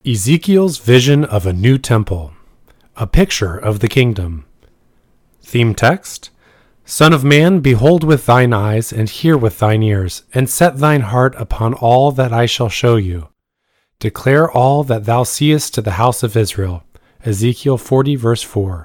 Ezekiel's vision of a new temple, a picture of the kingdom. Theme text: Son of man, behold with thine eyes, and hear with thine ears, and set thine heart upon all that I shall show you. Declare all that thou seest to the house of Israel. Ezekiel 40 verse 4.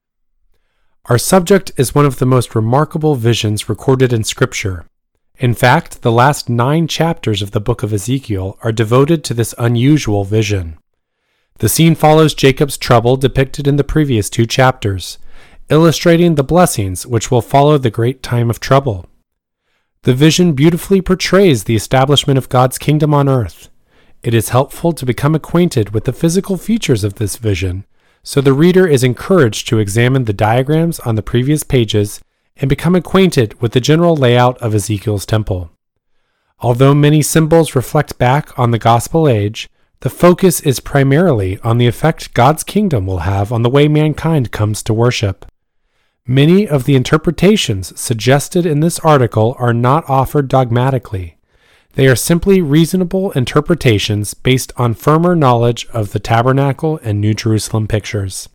Our subject is one of the most remarkable visions recorded in Scripture. In fact, the last 9 chapters of the book of Ezekiel are devoted to this unusual vision. The scene follows Jacob's trouble depicted in the previous 2 chapters, illustrating the blessings which will follow the great time of trouble. The vision beautifully portrays the establishment of God's kingdom on earth. It is helpful to become acquainted with the physical features of this vision, so the reader is encouraged to examine the diagrams on the previous pages and become acquainted with the general layout of Ezekiel's temple. Although many symbols reflect back on the gospel age, the focus is primarily on the effect God's kingdom will have on the way mankind comes to worship. Many of the interpretations suggested in this article are not offered dogmatically. They are simply reasonable interpretations based on firmer knowledge of the tabernacle and New Jerusalem pictures.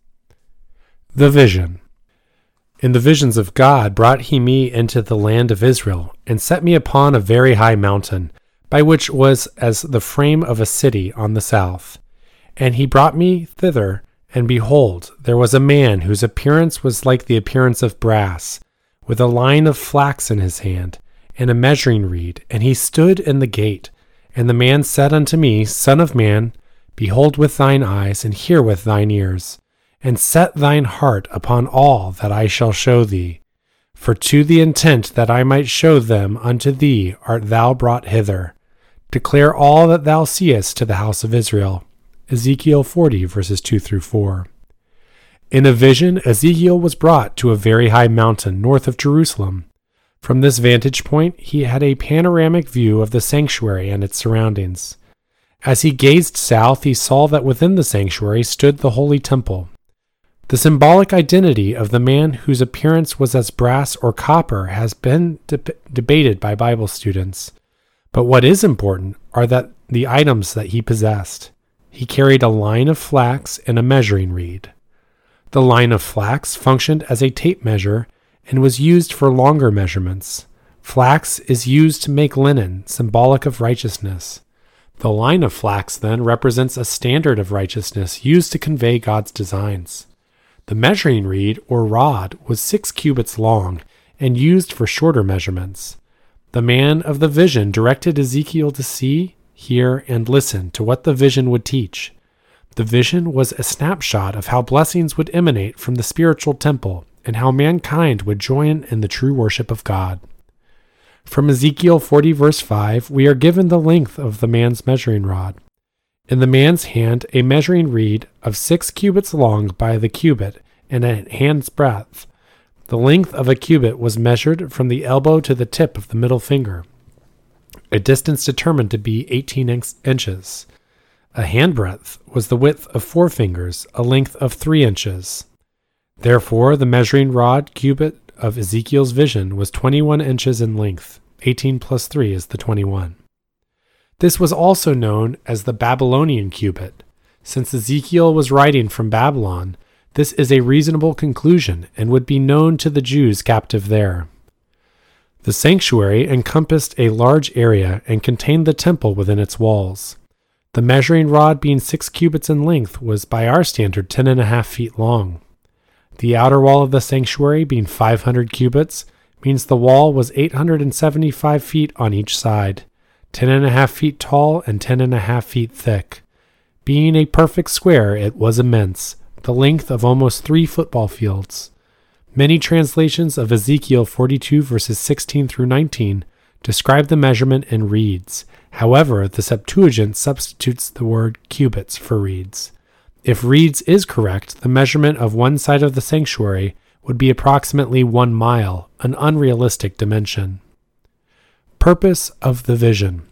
The vision. In the visions of God brought he me into the land of Israel, and set me upon a very high mountain, by which was as the frame of a city on the south. And he brought me thither, and behold, there was a man whose appearance was like the appearance of brass, with a line of flax in his hand, and a measuring reed, and he stood in the gate. And the man said unto me, Son of man, behold with thine eyes, and hear with thine ears, and set thine heart upon all that I shall show thee. For to the intent that I might show them unto thee art thou brought hither. Declare all that thou seest to the house of Israel. Ezekiel 40 verses 2 through 4. In a vision, Ezekiel was brought to a very high mountain north of Jerusalem. From this vantage point, he had a panoramic view of the sanctuary and its surroundings. As he gazed south, he saw that within the sanctuary stood the holy temple. The symbolic identity of the man whose appearance was as brass or copper has been debated by Bible students. But what is important are the items that he possessed. He carried a line of flax and a measuring reed. The line of flax functioned as a tape measure and was used for longer measurements. Flax is used to make linen, symbolic of righteousness. The line of flax then represents a standard of righteousness used to convey God's designs. The measuring reed, or rod, was 6 cubits long and used for shorter measurements. The man of the vision directed Ezekiel to see, hear, and listen to what the vision would teach. The vision was a snapshot of how blessings would emanate from the spiritual temple and how mankind would join in the true worship of God. From Ezekiel 40 verse 5, we are given the length of the man's measuring rod. In the man's hand, a measuring reed of 6 cubits long by the cubit and a hand's breadth. The length of a cubit was measured from the elbow to the tip of the middle finger, a distance determined to be 18 inches. A hand breadth was the width of 4 fingers, a length of 3 inches. Therefore, the measuring rod cubit of Ezekiel's vision was 21 inches in length. 18 plus 3 is the 21. This was also known as the Babylonian cubit. Since Ezekiel was writing from Babylon, this is a reasonable conclusion and would be known to the Jews captive there. The sanctuary encompassed a large area and contained the temple within its walls. The measuring rod being 6 cubits in length was by our standard 10.5 feet long. The outer wall of the sanctuary being 500 cubits means the wall was 875 feet on each side, 10.5 feet tall and 10.5 feet thick. Being a perfect square, it was immense, the length of almost 3 football fields. Many translations of Ezekiel 42 verses 16 through 19 describe the measurement in reeds. However, the Septuagint substitutes the word cubits for reeds. If reeds is correct, the measurement of one side of the sanctuary would be approximately 1 mile, an unrealistic dimension. Purpose of the vision.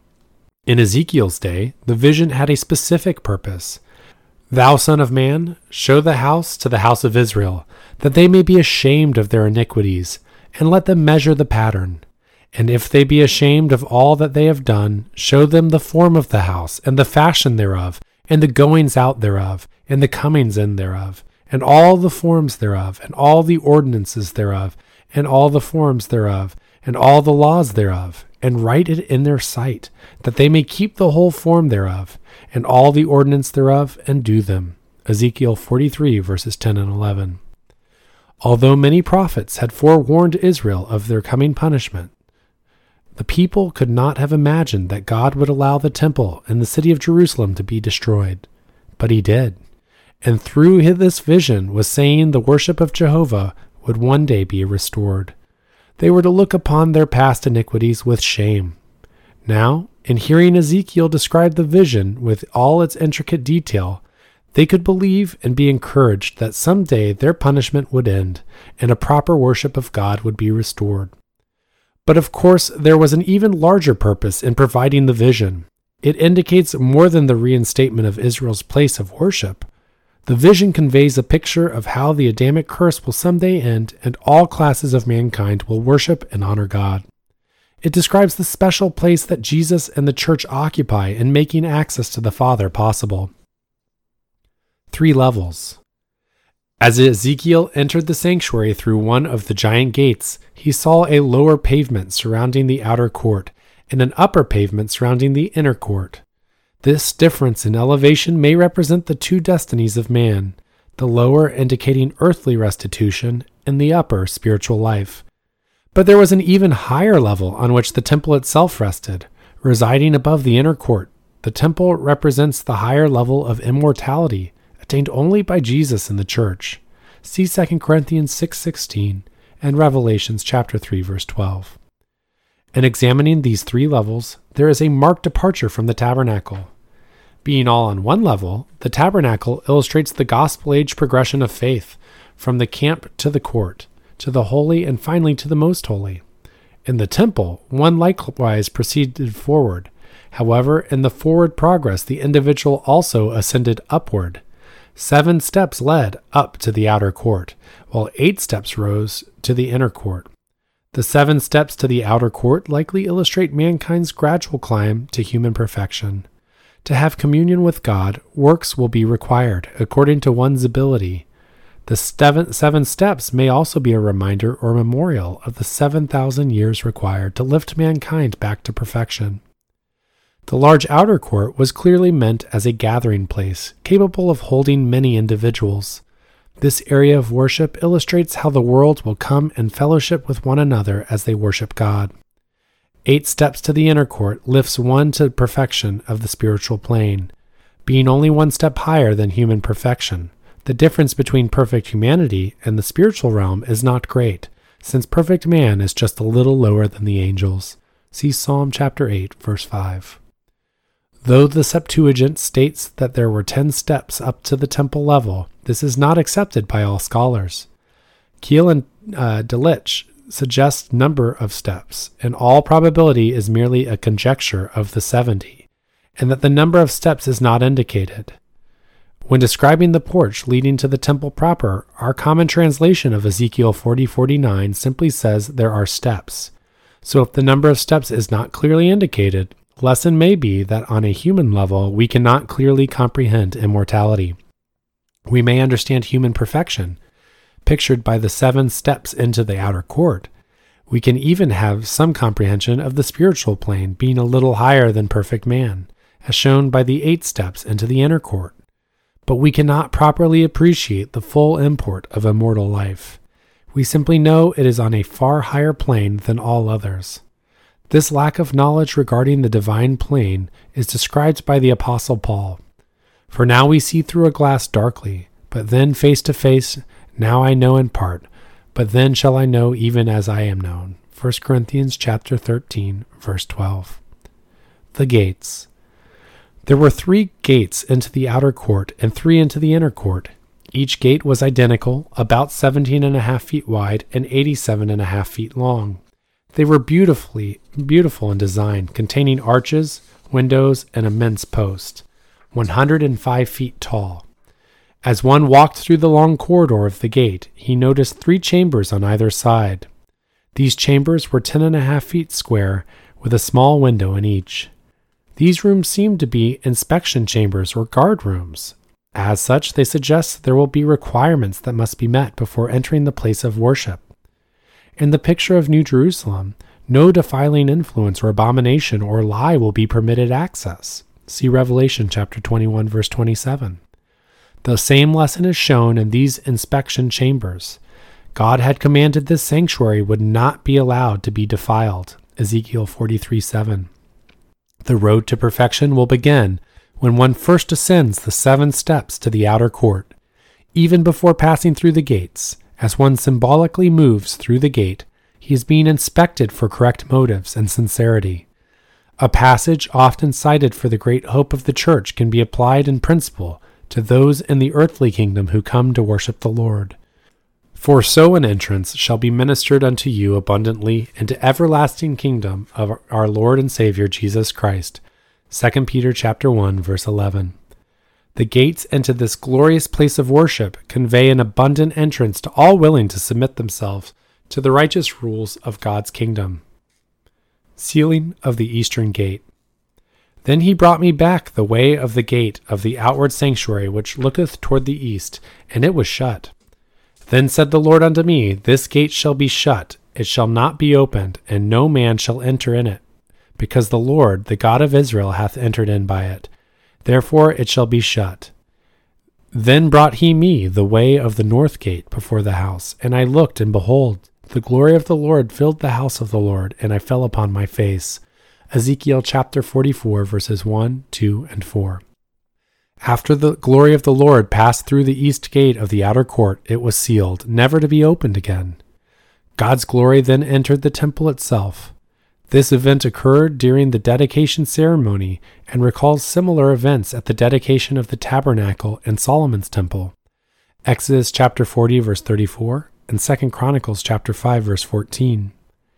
In Ezekiel's day, the vision had a specific purpose. Thou son of man, show the house to the house of Israel, that they may be ashamed of their iniquities, and let them measure the pattern. And if they be ashamed of all that they have done, show them the form of the house, and the fashion thereof, and the goings out thereof, and the comings in thereof, and all the forms thereof, and all the ordinances thereof, and all the forms thereof, and all the laws thereof, and write it in their sight, that they may keep the whole form thereof, and all the ordinance thereof, and do them. Ezekiel 43, verses 10 and 11. Although many prophets had forewarned Israel of their coming punishment, the people could not have imagined that God would allow the temple and the city of Jerusalem to be destroyed. But he did. And through this vision was saying the worship of Jehovah would one day be restored. They were to look upon their past iniquities with shame. Now, in hearing Ezekiel describe the vision with all its intricate detail, they could believe and be encouraged that someday their punishment would end and a proper worship of God would be restored. But of course, there was an even larger purpose in providing the vision. It indicates more than the reinstatement of Israel's place of worship. The vision conveys a picture of how the Adamic curse will someday end and all classes of mankind will worship and honor God. It describes the special place that Jesus and the church occupy in making access to the Father possible. 3 levels. As Ezekiel entered the sanctuary through one of the giant gates, he saw a lower pavement surrounding the outer court and an upper pavement surrounding the inner court. This difference in elevation may represent the 2 destinies of man, the lower indicating earthly restitution and the upper spiritual life. But there was an even higher level on which the temple itself rested, residing above the inner court. The temple represents the higher level of immortality, attained only by Jesus in the church. See 2 Corinthians 6:16 and Revelations chapter 3 verse 12. In examining these 3 levels, there is a marked departure from the tabernacle. Being all on one level, the tabernacle illustrates the gospel age progression of faith, from the camp to the court, to the holy, and finally to the most holy. In the temple, one likewise proceeded forward. However, in the forward progress, the individual also ascended upward. 7 steps led up to the outer court, while 8 steps rose to the inner court. The 7 steps to the outer court likely illustrate mankind's gradual climb to human perfection. To have communion with God, works will be required, according to one's ability. The 7 steps may also be a reminder or memorial of the 7,000 years required to lift mankind back to perfection. The large outer court was clearly meant as a gathering place, capable of holding many individuals. This area of worship illustrates how the world will come and fellowship with one another as they worship God. 8 steps to the inner court lifts one to perfection of the spiritual plane, being only 1 step higher than human perfection. The difference between perfect humanity and the spiritual realm is not great, since perfect man is just a little lower than the angels. See Psalm chapter 8, verse 5. Though the Septuagint states that there were 10 steps up to the temple level, this is not accepted by all scholars. Kiel and Delitzsch suggest number of steps, and all probability is merely a conjecture of the 70, and that the number of steps is not indicated. When describing the porch leading to the temple proper, our common translation of Ezekiel 40:49 simply says there are steps. So if the number of steps is not clearly indicated, lesson may be that on a human level we cannot clearly comprehend immortality. We may understand human perfection, pictured by the 7 steps into the outer court. We can even have some comprehension of the spiritual plane being a little higher than perfect man, as shown by the 8 steps into the inner court. But we cannot properly appreciate the full import of immortal life. We simply know it is on a far higher plane than all others. This lack of knowledge regarding the divine plane is described by the Apostle Paul. For now we see through a glass darkly, but then face to face. Now I know in part, but then shall I know even as I am known. 1 Corinthians chapter 13, verse 12. The gates. There were 3 gates into the outer court and 3 into the inner court. Each gate was identical, about 17.5 feet wide and 87.5 feet long. They were beautiful in design, containing arches, windows, and immense posts, 105 feet tall. As one walked through the long corridor of the gate, he noticed 3 chambers on either side. These chambers were 10.5 feet square, with a small window in each. These rooms seem to be inspection chambers or guard rooms. As such, they suggest there will be requirements that must be met before entering the place of worship. In the picture of New Jerusalem, no defiling influence or abomination or lie will be permitted access. See Revelation chapter 21, verse 27. The same lesson is shown in these inspection chambers. God had commanded this sanctuary would not be allowed to be defiled. Ezekiel 43:7. The road to perfection will begin when one first ascends the 7 steps to the outer court. Even before passing through the gates, as one symbolically moves through the gate, he is being inspected for correct motives and sincerity. A passage often cited for the great hope of the church can be applied in principle to those in the earthly kingdom who come to worship the Lord. For so an entrance shall be ministered unto you abundantly into everlasting kingdom of our Lord and Savior Jesus Christ. 2 Peter chapter 1, verse 11. The gates into this glorious place of worship convey an abundant entrance to all willing to submit themselves to the righteous rules of God's kingdom. Sealing of the Eastern Gate. Then he brought me back the way of the gate of the outward sanctuary which looketh toward the east, and it was shut. Then said the Lord unto me, This gate shall be shut, it shall not be opened, and no man shall enter in it, because the Lord, the God of Israel, hath entered in by it. Therefore it shall be shut. Then brought he me the way of the north gate before the house, and I looked, and behold, the glory of the Lord filled the house of the Lord, and I fell upon my face. Ezekiel chapter 44, verses 1, 2, and 4. After the glory of the Lord passed through the east gate of the outer court, it was sealed, never to be opened again. God's glory then entered the temple itself. This event occurred during the dedication ceremony and recalls similar events at the dedication of the tabernacle and Solomon's temple. Exodus chapter 40, verse 34, and 2 Chronicles chapter 5, verse 14.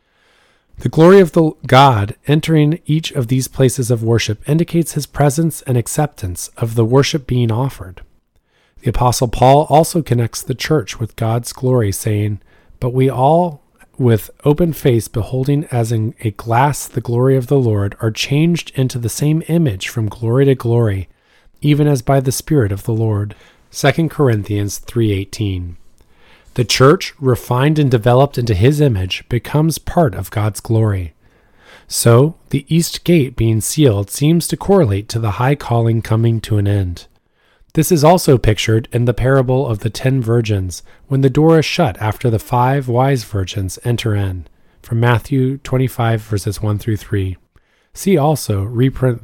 The glory of the God entering each of these places of worship indicates his presence and acceptance of the worship being offered. The Apostle Paul also connects the church with God's glory, saying, But we all, with open face beholding as in a glass the glory of the Lord, are changed into the same image from glory to glory, even as by the Spirit of the Lord. 2 Corinthians 3:18. The church, refined and developed into his image, becomes part of God's glory. So, the east gate being sealed seems to correlate to the high calling coming to an end. This is also pictured in the parable of the 10 virgins, when the door is shut after the 5 wise virgins enter in, from Matthew 25, verses 1 through 3. See also reprint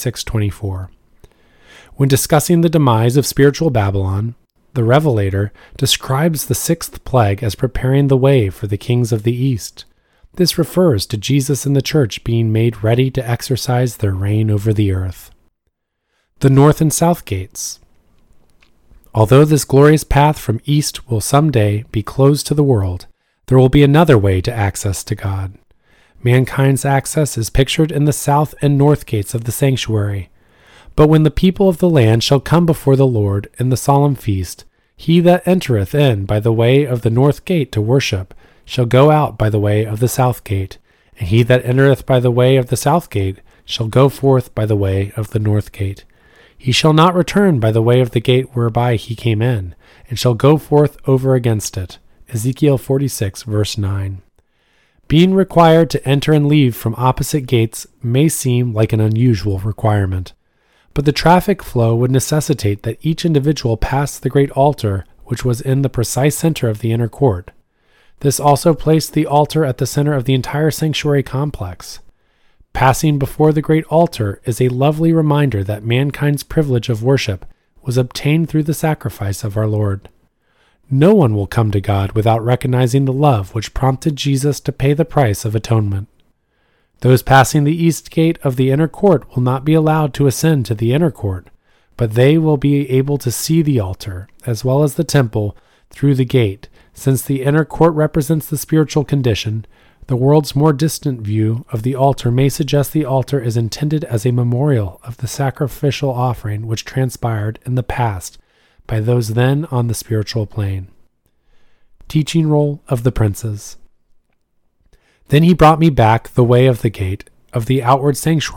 3624. When discussing the demise of spiritual Babylon, the Revelator describes the 6th plague as preparing the way for the kings of the east. This refers to Jesus and the church being made ready to exercise their reign over the earth. The north and south gates. Although this glorious path from east will someday be closed to the world, there will be another way to access to God. Mankind's access is pictured in the south and north gates of the sanctuary. But when the people of the land shall come before the Lord in the solemn feast, he that entereth in by the way of the north gate to worship shall go out by the way of the south gate, and he that entereth by the way of the south gate shall go forth by the way of the north gate. He shall not return by the way of the gate whereby he came in, and shall go forth over against it. Ezekiel 46, verse 9. Being required to enter and leave from opposite gates may seem like an unusual requirement, but the traffic flow would necessitate that each individual pass the great altar, which was in the precise center of the inner court. This also placed the altar at the center of the entire sanctuary complex. Passing before the great altar is a lovely reminder that mankind's privilege of worship was obtained through the sacrifice of our Lord. No one will come to God without recognizing the love which prompted Jesus to pay the price of atonement. Those passing the east gate of the inner court will not be allowed to ascend to the inner court, but they will be able to see the altar, as well as the temple, through the gate. Since the inner court represents the spiritual condition, the world's more distant view of the altar may suggest the altar is intended as a memorial of the sacrificial offering which transpired in the past by those then on the spiritual plane. Teaching role of the princes. Then he brought me back the way of the gate of the outward sanctuary,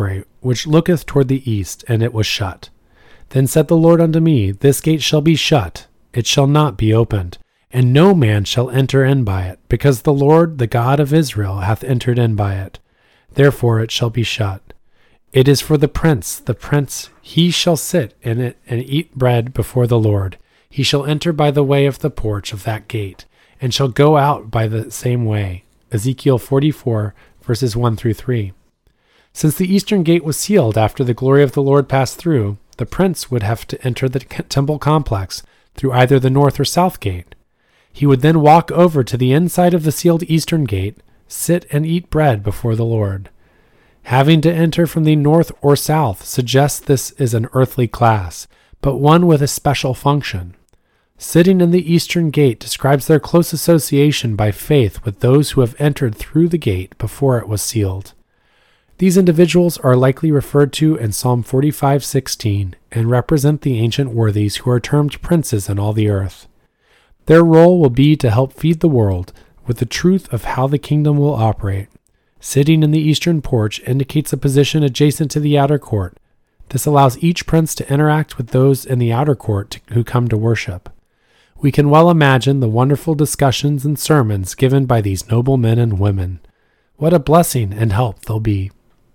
which looketh toward the east, and it was shut. Then said the Lord unto me, This gate shall be shut, it shall not be opened, and no man shall enter in by it, because the Lord, the God of Israel, hath entered in by it. Therefore it shall be shut. It is for the prince, he shall sit in it and eat bread before the Lord. He shall enter by the way of the porch of that gate, and shall go out by the same way. Ezekiel 44, verses 1 through 3. Since the eastern gate was sealed after the glory of the Lord passed through, the prince would have to enter the temple complex through either the north or south gate. He would then walk over to the inside of the sealed eastern gate, sit and eat bread before the Lord. Having to enter from the north or south suggests this is an earthly class, but one with a special function. Sitting in the eastern gate describes their close association by faith with those who have entered through the gate before it was sealed. These individuals are likely referred to in Psalm 45:16 and represent the ancient worthies who are termed princes in all the earth. Their role will be to help feed the world with the truth of how the kingdom will operate. Sitting in the eastern porch indicates a position adjacent to the outer court. This allows each prince to interact with those in the outer court who come to worship. We can well imagine the wonderful discussions and sermons given by these noble men and women. What a blessing and help they'll be.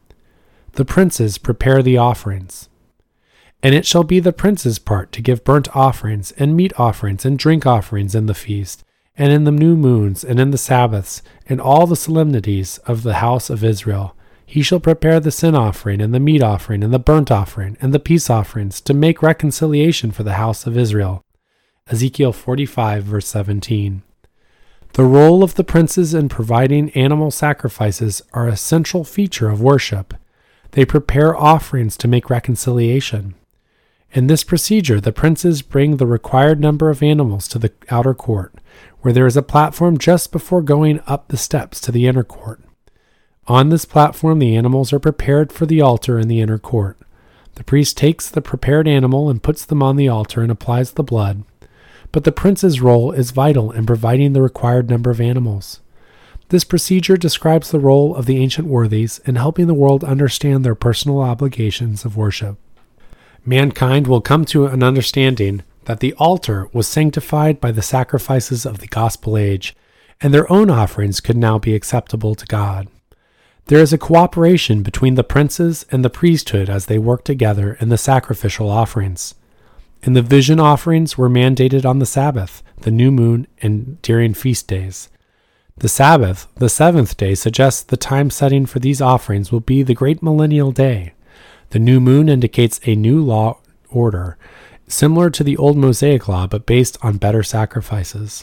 The princes prepare the offerings. And it shall be the prince's part to give burnt offerings, and meat offerings, and drink offerings in the feast, and in the new moons, and in the Sabbaths, and all the solemnities of the house of Israel. He shall prepare the sin offering, and the meat offering, and the burnt offering, and the peace offerings, to make reconciliation for the house of Israel. Ezekiel 45, verse 17. The role of the princes in providing animal sacrifices are a central feature of worship. They prepare offerings to make reconciliation. In this procedure, the princes bring the required number of animals to the outer court, where there is a platform just before going up the steps to the inner court. On this platform, the animals are prepared for the altar in the inner court. The priest takes the prepared animal and puts them on the altar and applies the blood. But the prince's role is vital in providing the required number of animals. This procedure describes the role of the ancient worthies in helping the world understand their personal obligations of worship. Mankind will come to an understanding that the altar was sanctified by the sacrifices of the gospel age, and their own offerings could now be acceptable to God. There is a cooperation between the princes and the priesthood as they work together in the sacrificial offerings. And the vision offerings were mandated on the Sabbath, the new moon, and during feast days. The Sabbath, the seventh day, suggests the time setting for these offerings will be the great millennial day. The new moon indicates a new law order, similar to the old Mosaic law but based on better sacrifices.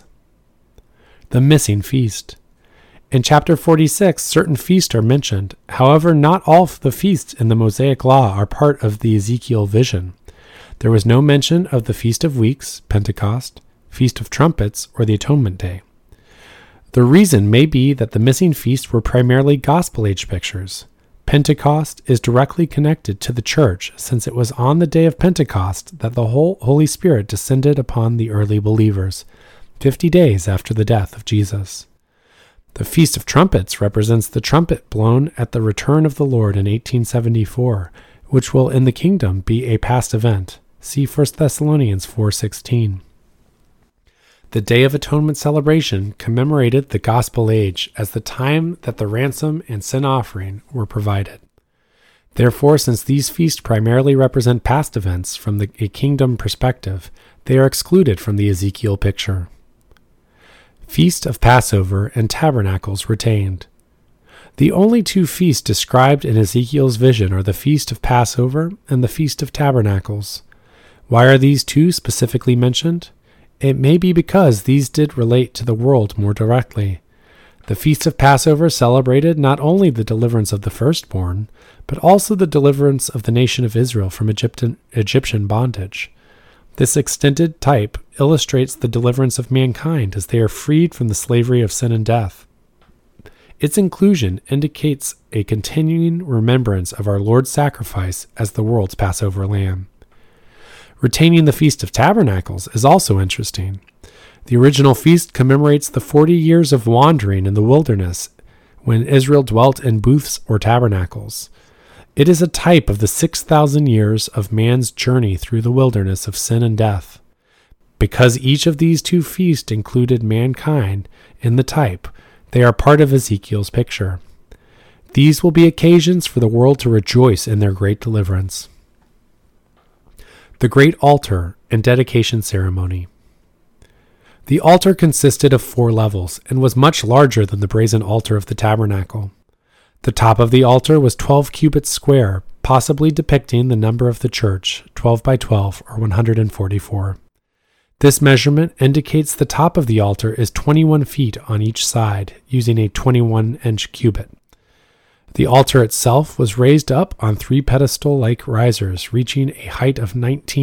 The missing feast. In chapter 46, certain feasts are mentioned. However, not all the feasts in the Mosaic law are part of the Ezekiel vision. There was no mention of the Feast of Weeks, Pentecost, Feast of Trumpets, or the Atonement Day. The reason may be that the missing feasts were primarily gospel age pictures. Pentecost is directly connected to the church, since it was on the day of Pentecost that the Holy Spirit descended upon the early believers, 50 days after the death of Jesus. The Feast of Trumpets represents the trumpet blown at the return of the Lord in 1874, which will in the kingdom be a past event. See 1 Thessalonians 4:16. The Day of Atonement celebration commemorated the gospel age as the time that the ransom and sin offering were provided. Therefore, since these feasts primarily represent past events from a kingdom perspective, they are excluded from the Ezekiel picture. Feast of Passover and Tabernacles retained. The only two feasts described in Ezekiel's vision are the Feast of Passover and the Feast of Tabernacles. Why are these two specifically mentioned? It may be because these did relate to the world more directly. The Feast of Passover celebrated not only the deliverance of the firstborn, but also the deliverance of the nation of Israel from Egyptian bondage. This extended type illustrates the deliverance of mankind as they are freed from the slavery of sin and death. Its inclusion indicates a continuing remembrance of our Lord's sacrifice as the world's Passover lamb. Retaining the Feast of Tabernacles is also interesting. The original feast commemorates the 40 years of wandering in the wilderness when Israel dwelt in booths or tabernacles. It is a type of the 6,000 years of man's journey through the wilderness of sin and death. Because each of these two feasts included mankind in the type, they are part of Ezekiel's picture. These will be occasions for the world to rejoice in their great deliverance. The Great Altar and Dedication Ceremony. The altar consisted of 4 levels and was much larger than the brazen altar of the tabernacle. The top of the altar was 12 cubits square, possibly depicting the number of the church, 12 by 12 or 144. This measurement indicates the top of the altar is 21 feet on each side, using a 21-inch cubit. The altar itself was raised up on 3 pedestal-like risers, reaching a height of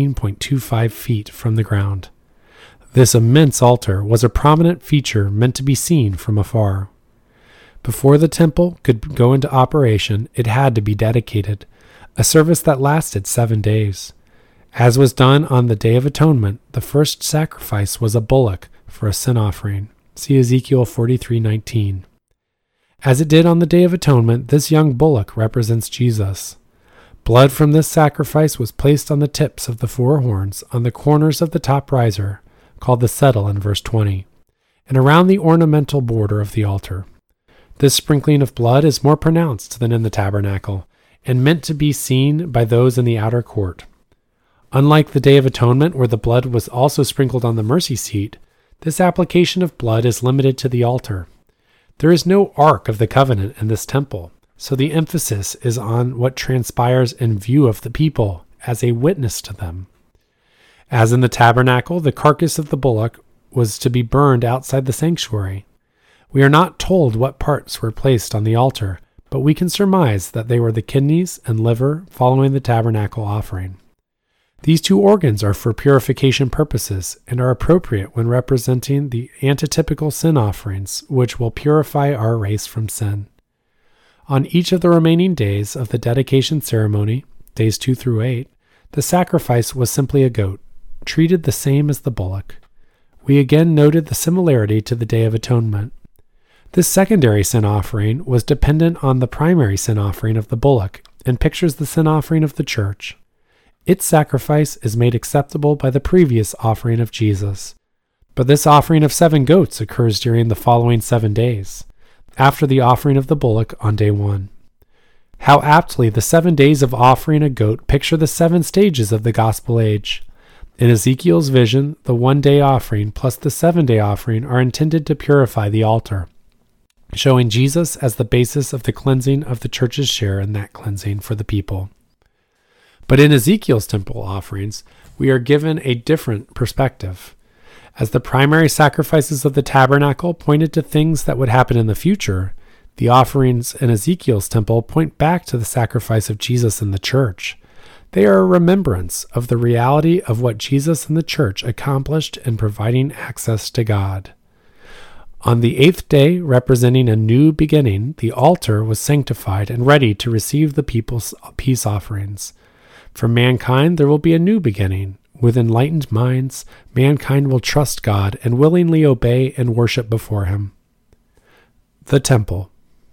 19.25 feet from the ground. This immense altar was a prominent feature meant to be seen from afar. Before the temple could go into operation, it had to be dedicated, a service that lasted 7 days. As was done on the Day of Atonement, the first sacrifice was a bullock for a sin offering. See Ezekiel 43:19. As it did on the Day of Atonement, this young bullock represents Jesus. Blood from this sacrifice was placed on the tips of the 4 horns on the corners of the top riser, called the settle in verse 20, and around the ornamental border of the altar. This sprinkling of blood is more pronounced than in the tabernacle, and meant to be seen by those in the outer court. Unlike the Day of Atonement, where the blood was also sprinkled on the mercy seat, this application of blood is limited to the altar. There is no Ark of the Covenant in this temple, so the emphasis is on what transpires in view of the people as a witness to them. As in the tabernacle, the carcass of the bullock was to be burned outside the sanctuary. We are not told what parts were placed on the altar, but we can surmise that they were the kidneys and liver following the tabernacle offering. These 2 organs are for purification purposes and are appropriate when representing the antitypical sin offerings, which will purify our race from sin. On each of the remaining days of the dedication ceremony, days 2 through 8, the sacrifice was simply a goat, treated the same as the bullock. We again noted the similarity to the Day of Atonement. This secondary sin offering was dependent on the primary sin offering of the bullock and pictures the sin offering of the church. Its sacrifice is made acceptable by the previous offering of Jesus. But this offering of 7 goats occurs during the following 7 days, after the offering of the bullock on day 1. How aptly the 7 days of offering a goat picture the 7 stages of the gospel age. In Ezekiel's vision, the 1-day offering plus the 7-day offering are intended to purify the altar, showing Jesus as the basis of the cleansing of the church's share in that cleansing for the people. But in Ezekiel's temple offerings, we are given a different perspective. As the primary sacrifices of the tabernacle pointed to things that would happen in the future, the offerings in Ezekiel's temple point back to the sacrifice of Jesus in the church. They are a remembrance of the reality of what Jesus and the church accomplished in providing access to God. On the 8th day, representing a new beginning, the altar was sanctified and ready to receive the people's peace offerings. For mankind, there will be a new beginning. With enlightened minds, mankind will trust God and willingly obey and worship before Him. The Temple.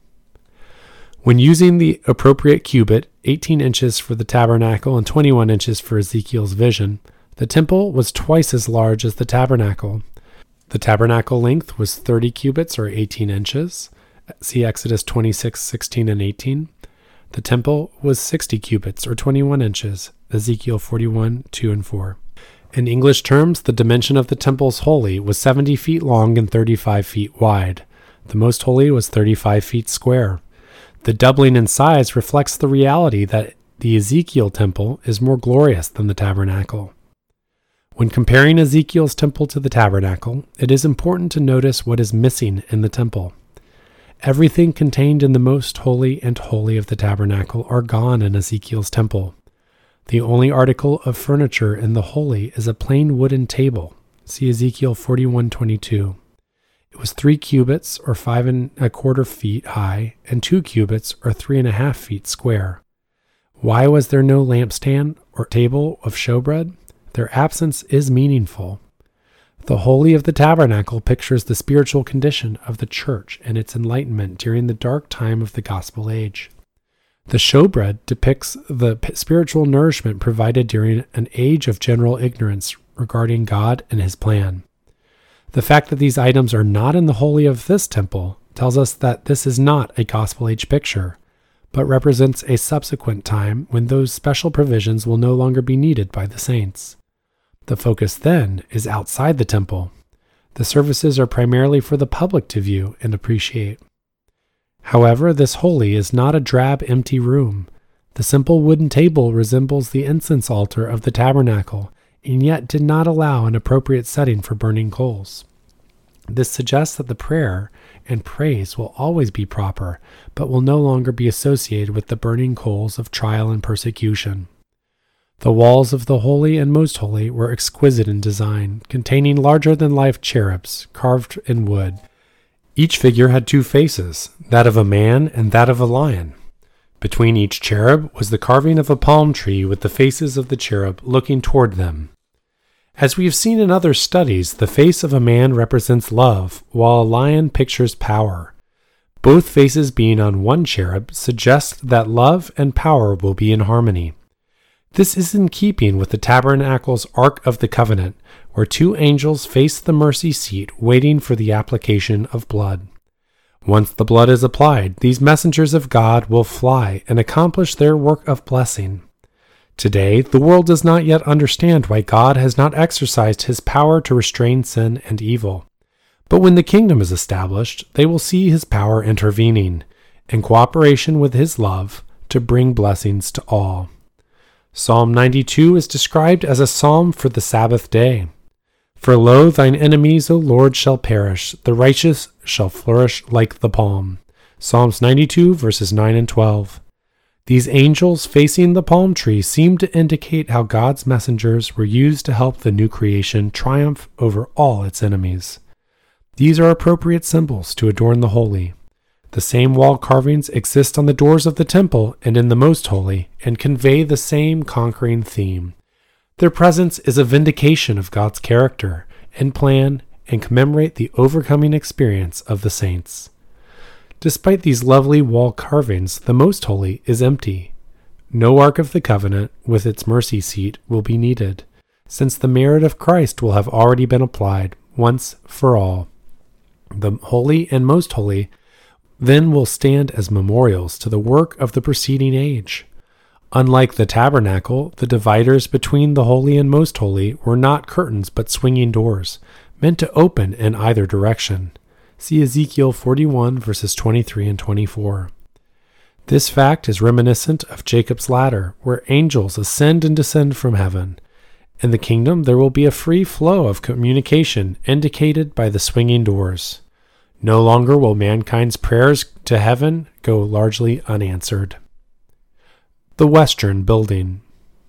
When using the appropriate cubit, 18 inches for the tabernacle and 21 inches for Ezekiel's vision, the temple was twice as large as the tabernacle. The tabernacle length was 30 cubits or 18 inches. See Exodus 26:16 and 18. The temple was 60 cubits or 21 inches. Ezekiel 41:2 and 4. In English terms, the dimension of the temple's holy was 70 feet long and 35 feet wide. The most holy was 35 feet square. The doubling in size reflects the reality that the Ezekiel temple is more glorious than the tabernacle. When comparing Ezekiel's temple to the tabernacle, it is important to notice what is missing in the temple. Everything contained in the most holy and holy of the tabernacle are gone in Ezekiel's temple. The only article of furniture in the holy is a plain wooden table. See Ezekiel 41:22. It was 3 cubits or 5 1/4 feet high and 2 cubits or 3 1/2 feet square. Why was there no lampstand or table of showbread? Their absence is meaningful. The holy of the tabernacle pictures the spiritual condition of the church and its enlightenment during the dark time of the gospel age. The showbread depicts the spiritual nourishment provided during an age of general ignorance regarding God and his plan. The fact that these items are not in the holy of this temple tells us that this is not a gospel age picture, but represents a subsequent time when those special provisions will no longer be needed by the saints. The focus then is outside the temple. The services are primarily for the public to view and appreciate. However, this holy is not a drab, empty room. The simple wooden table resembles the incense altar of the tabernacle, and yet did not allow an appropriate setting for burning coals. This suggests that the prayer and praise will always be proper, but will no longer be associated with the burning coals of trial and persecution. The walls of the Holy and Most Holy were exquisite in design, containing larger-than-life cherubs carved in wood. Each figure had two faces, that of a man and that of a lion. Between each cherub was the carving of a palm tree with the faces of the cherub looking toward them. As we have seen in other studies, the face of a man represents love, while a lion pictures power. Both faces being on one cherub suggest that love and power will be in harmony. This is in keeping with the tabernacle's Ark of the Covenant, where two angels face the mercy seat waiting for the application of blood. Once the blood is applied, these messengers of God will fly and accomplish their work of blessing. Today, the world does not yet understand why God has not exercised his power to restrain sin and evil. But when the kingdom is established, they will see his power intervening, in cooperation with his love, to bring blessings to all. Psalm 92 is described as a psalm for the Sabbath day. For lo, thine enemies, O Lord, shall perish, the righteous shall flourish like the palm. Psalms 92, verses 9 and 12. These angels facing the palm tree seem to indicate how God's messengers were used to help the new creation triumph over all its enemies. These are appropriate symbols to adorn the holy. The same wall carvings exist on the doors of the temple and in the Most Holy, and convey the same conquering theme. Their presence is a vindication of God's character and plan, and commemorate the overcoming experience of the saints. Despite these lovely wall carvings, the Most Holy is empty. No Ark of the Covenant with its mercy seat will be needed, since the merit of Christ will have already been applied once for all. The Holy and Most Holy then will stand as memorials to the work of the preceding age. Unlike the tabernacle, the dividers between the Holy and Most Holy were not curtains but swinging doors, meant to open in either direction. See Ezekiel 41, verses 23 and 24. This fact is reminiscent of Jacob's ladder, where angels ascend and descend from heaven. In the kingdom, there will be a free flow of communication indicated by the swinging doors. No longer will mankind's prayers to heaven go largely unanswered. The Western Building.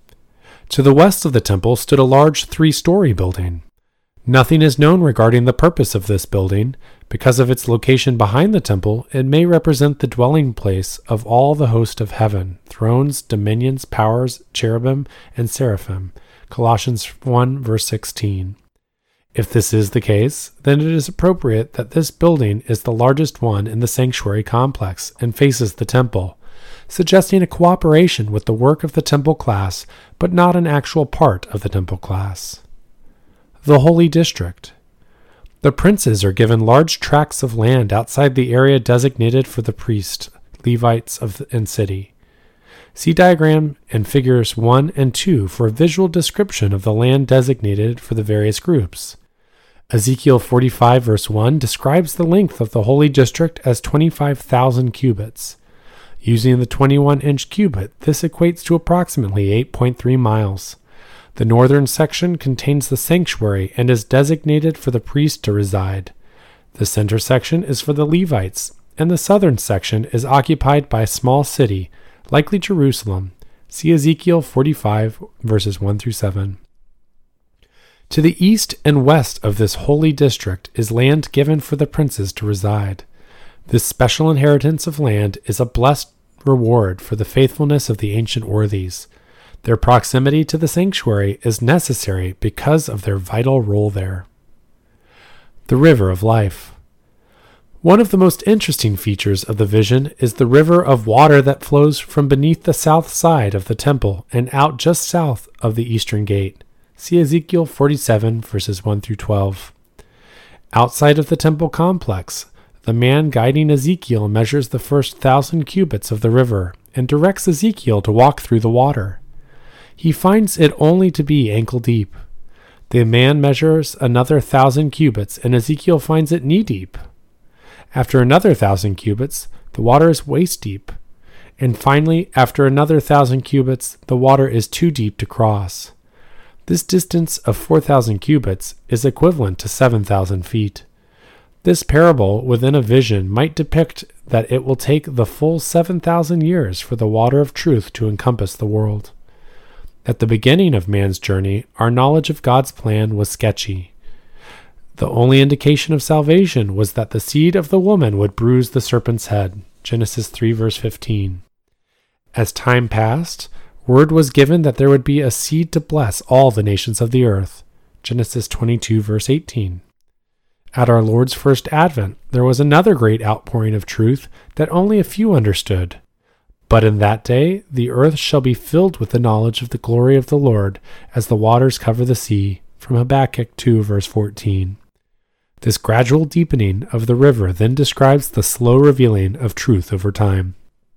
To the west of the temple stood a large 3-story building. Nothing is known regarding the purpose of this building. Because of its location behind the temple, it may represent the dwelling place of all the host of heaven, thrones, dominions, powers, cherubim, and seraphim. Colossians 1, verse 16. If this is the case, then it is appropriate that this building is the largest one in the sanctuary complex and faces the temple, suggesting a cooperation with the work of the temple class, but not an actual part of the temple class. The Holy District. The princes are given large tracts of land outside the area designated for the priests, Levites and city. See diagram and figures 1 and 2 for a visual description of the land designated for the various groups. Ezekiel 45 verse 1 describes the length of the holy district as 25,000 cubits. Using the 21-inch cubit, this equates to approximately 8.3 miles. The northern section contains the sanctuary and is designated for the priest to reside. The center section is for the Levites, and the southern section is occupied by a small city, likely Jerusalem. See Ezekiel 45 verses 1 through 7. To the east and west of this holy district is land given for the princes to reside. This special inheritance of land is a blessed reward for the faithfulness of the ancient worthies. Their proximity to the sanctuary is necessary because of their vital role there. The River of Life. One of the most interesting features of the vision is the river of water that flows from beneath the south side of the temple and out just south of the eastern gate. See Ezekiel 47, verses 1 through 12. Outside of the temple complex, the man guiding Ezekiel measures the first 1,000 cubits of the river and directs Ezekiel to walk through the water. He finds it only to be ankle deep. The man measures another 1,000 cubits, and Ezekiel finds it knee deep. After another 1,000 cubits, the water is waist deep. And finally, after another 1,000 cubits, the water is too deep to cross. This distance of 4,000 cubits is equivalent to 7,000 feet. This parable within a vision might depict that it will take the full 7,000 years for the water of truth to encompass the world. At the beginning of man's journey, our knowledge of God's plan was sketchy. The only indication of salvation was that the seed of the woman would bruise the serpent's head. Genesis 3, verse 15. As time passed, word was given that there would be a seed to bless all the nations of the earth. Genesis 22, verse 18. At our Lord's first advent, there was another great outpouring of truth that only a few understood. But in that day, the earth shall be filled with the knowledge of the glory of the Lord, as the waters cover the sea. From Habakkuk 2, verse 14. This gradual deepening of the river then describes the slow revealing of truth over time.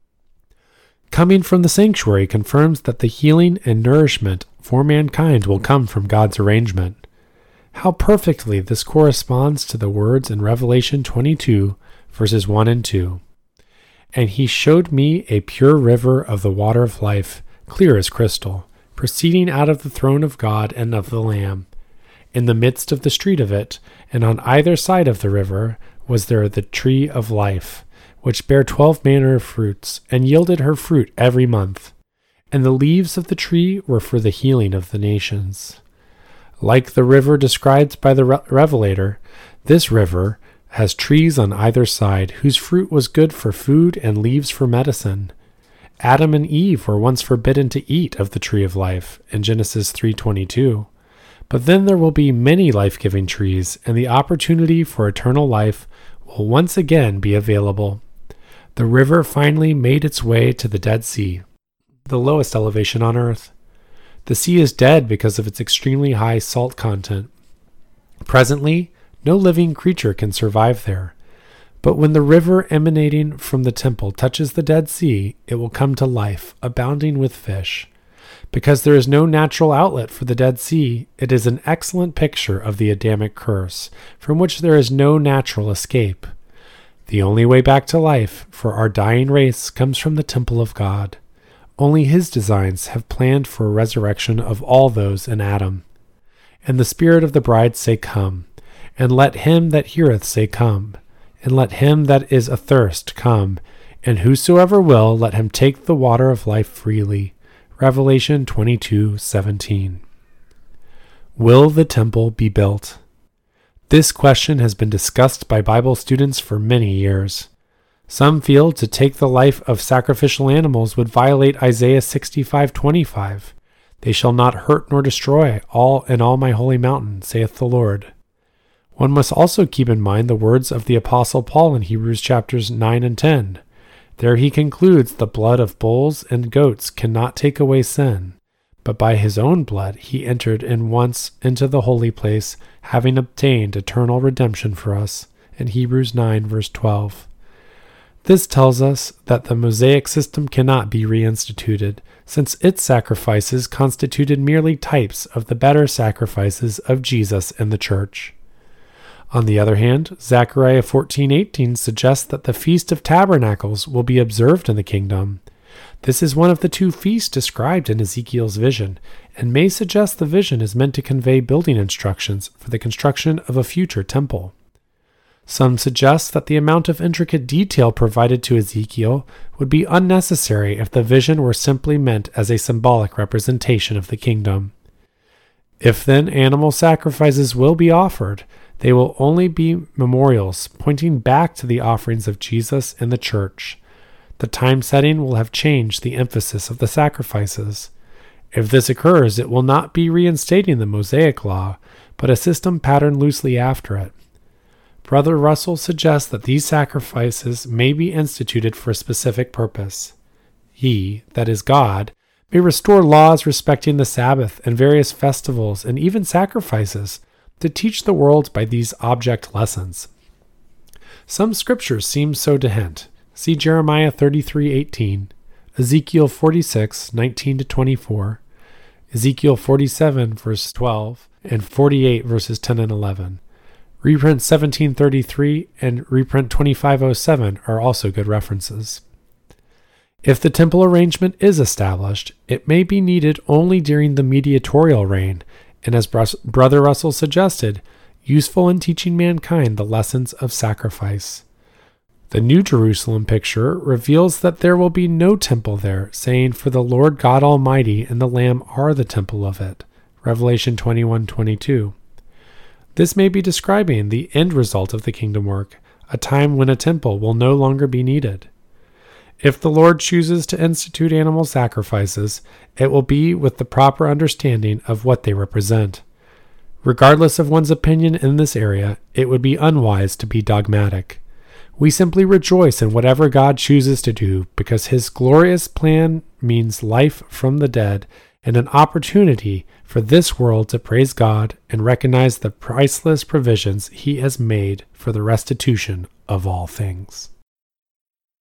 Coming from the sanctuary confirms that the healing and nourishment for mankind will come from God's arrangement. How perfectly this corresponds to the words in Revelation 22, verses 1 and 2. And he showed me a pure river of the water of life, clear as crystal, proceeding out of the throne of God and of the Lamb. In the midst of the street of it, and on either side of the river, was there the tree of life, which bare 12 manner of fruits, and yielded her fruit every month. And the leaves of the tree were for the healing of the nations. Like the river described by the Revelator, this river has trees on either side, whose fruit was good for food and leaves for medicine. Adam and Eve were once forbidden to eat of the tree of life, in Genesis 3:22. But then there will be many life-giving trees, and the opportunity for eternal life will once again be available. The river finally made its way to the Dead Sea, the lowest elevation on earth. The sea is dead because of its extremely high salt content. Presently, no living creature can survive there. But when the river emanating from the temple touches the Dead Sea, it will come to life, abounding with fish. Because there is no natural outlet for the Dead Sea, it is an excellent picture of the Adamic curse, from which there is no natural escape. The only way back to life for our dying race comes from the temple of God. Only his designs have planned for a resurrection of all those in Adam. And the Spirit of the bride say, Come. And let him that heareth say, Come. And let him that is athirst come. And whosoever will, let him take the water of life freely. Revelation 22:17. Will the temple be built? This question has been discussed by Bible students for many years. Some feel to take the life of sacrificial animals would violate Isaiah 65:25. They shall not hurt nor destroy all in all my holy mountain, saith the Lord. One must also keep in mind the words of the Apostle Paul in Hebrews chapters 9 and 10. There he concludes the blood of bulls and goats cannot take away sin, but by his own blood he entered in once into the holy place, having obtained eternal redemption for us, in Hebrews 9 verse 12. This tells us that the Mosaic system cannot be reinstituted, since its sacrifices constituted merely types of the better sacrifices of Jesus and the Church. On the other hand, Zechariah 14:18 suggests that the Feast of Tabernacles will be observed in the kingdom. This is one of the two feasts described in Ezekiel's vision, and may suggest the vision is meant to convey building instructions for the construction of a future temple. Some suggest that the amount of intricate detail provided to Ezekiel would be unnecessary if the vision were simply meant as a symbolic representation of the kingdom. If then animal sacrifices will be offered, they will only be memorials pointing back to the offerings of Jesus and the Church. The time setting will have changed the emphasis of the sacrifices. If this occurs, it will not be reinstating the Mosaic law, but a system patterned loosely after it. Brother Russell suggests that these sacrifices may be instituted for a specific purpose. He, that is God, may restore laws respecting the Sabbath and various festivals and even sacrifices to teach the world by these object lessons. Some scriptures seem so to hint. See Jeremiah 33:18, Ezekiel 46:19-24, Ezekiel 47 verse 12, and 48 verses 10 and 11. Reprint 1733 and reprint 2507 are also good references. If the temple arrangement is established, it may be needed only during the mediatorial reign, and as Brother Russell suggested, useful in teaching mankind the lessons of sacrifice. The New Jerusalem picture reveals that there will be no temple there, saying, "For the Lord God Almighty and the Lamb are the temple of it." Revelation 21:22. This may be describing the end result of the kingdom work, a time when a temple will no longer be needed. If the Lord chooses to institute animal sacrifices, it will be with the proper understanding of what they represent. Regardless of one's opinion in this area, it would be unwise to be dogmatic. We simply rejoice in whatever God chooses to do because his glorious plan means life from the dead and an opportunity for this world to praise God and recognize the priceless provisions he has made for the restitution of all things.